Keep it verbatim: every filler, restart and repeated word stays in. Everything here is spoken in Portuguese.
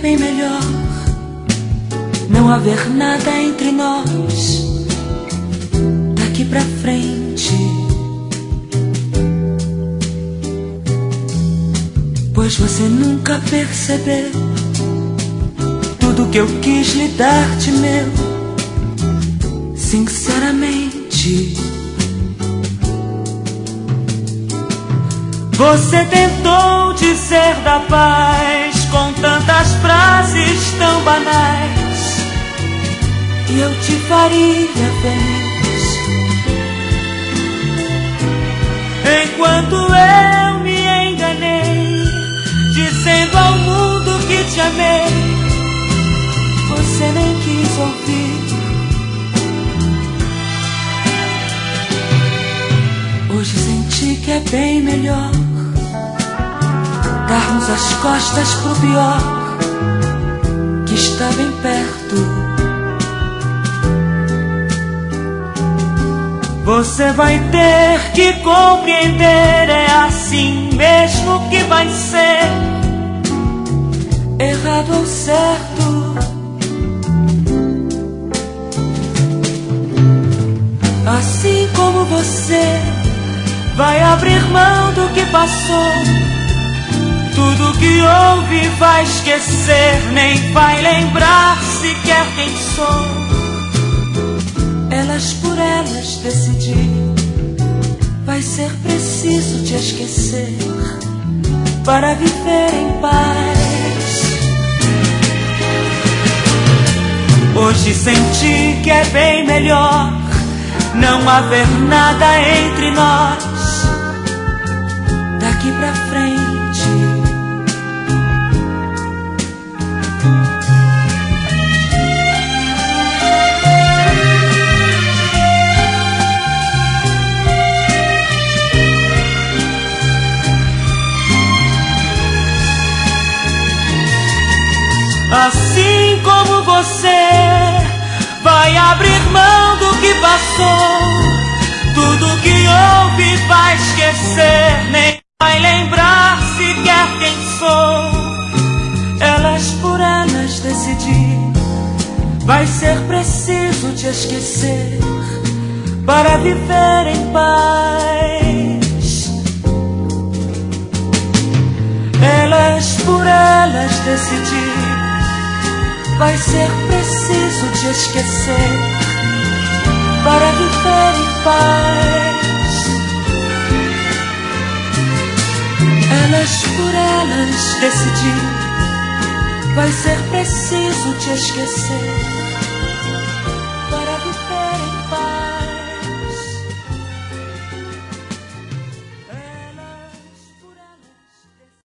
bem melhor não haver nada entre nós daqui pra frente, pois você nunca percebeu tudo que eu quis lhe dar de meu, sinceramente. Você tentou dizer da paz com tantas frases tão banais, e eu te faria feliz, enquanto eu me enganei, dizendo ao mundo que te amei. Você nem quis ouvir. Hoje senti que é bem melhor darmos as costas pro pior, que está bem perto. Você vai ter que compreender, é assim mesmo que vai ser, errado ou certo. Assim como você vai abrir mão do que passou, tudo que houve vai esquecer, nem vai lembrar sequer quem sou. Elas por elas decidir, vai ser preciso te esquecer para viver em paz. Hoje senti que é bem melhor não haver nada entre nós daqui pra frente. Assim como você vai abrir mão do que passou, tudo que houve vai esquecer, nem vai lembrar sequer quem sou. Elas por elas decidir, vai ser preciso te esquecer para viver em paz. Elas por elas decidir, vai ser preciso te esquecer para viver em paz. Elas por elas decidir, vai ser preciso te esquecer